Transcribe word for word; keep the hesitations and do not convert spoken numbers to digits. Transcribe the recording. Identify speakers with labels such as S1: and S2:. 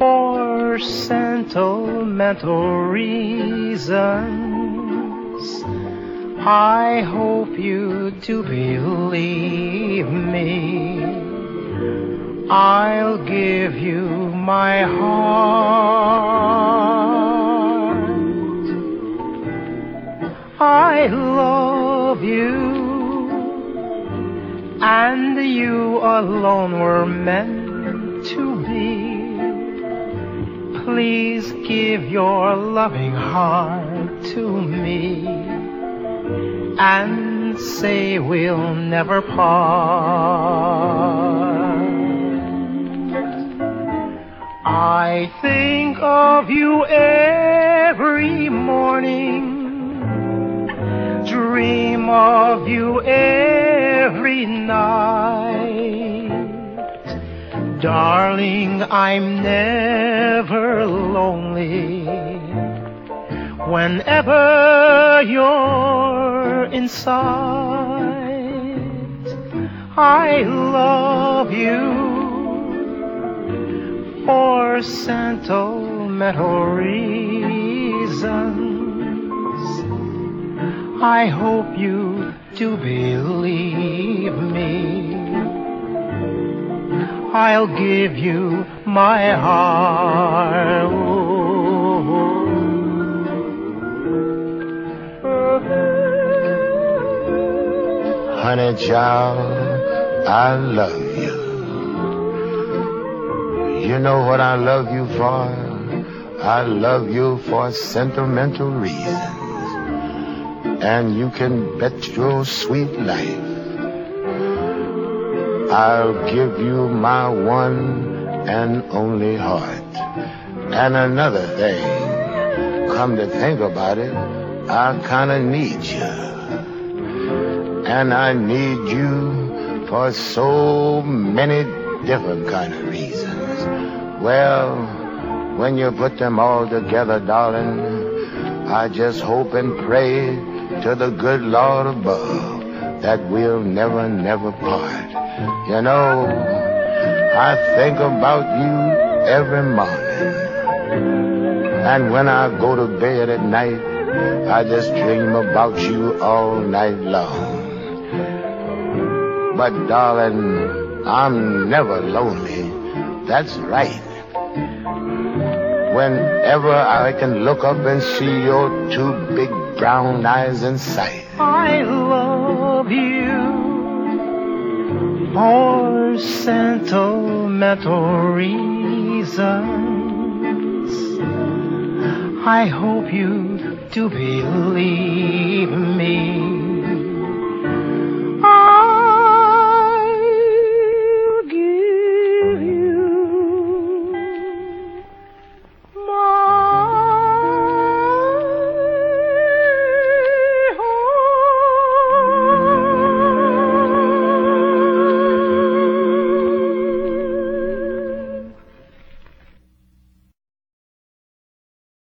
S1: for sentimental reasons. I hope you do believe me. I'll give you my heart. I love you, and you alone were meant to be. Please give your loving heart to me, and say we'll never part. I think of you every morning, dream of you every night. Darling, I'm never lonely whenever you're inside. I love you for sentimental reasons. I hope you do believe me. I'll give you my heart.
S2: Honey child, I love you. You know what I love you for? I love you for sentimental reasons. And you can bet your sweet life I'll give you my one and only heart. And another thing, come to think about it, I kinda need you. And I need you for so many different kind of reasons. Well, when you put them all together, darling, I just hope and pray to the good Lord above that we'll never, never part. You know, I think about you every morning. And when I go to bed at night, I just dream about you all night long. But darling, I'm never lonely. That's right. Whenever I can look up and see your two big brown eyes in sight.
S1: I love you for sentimental reasons. I hope you do believe me.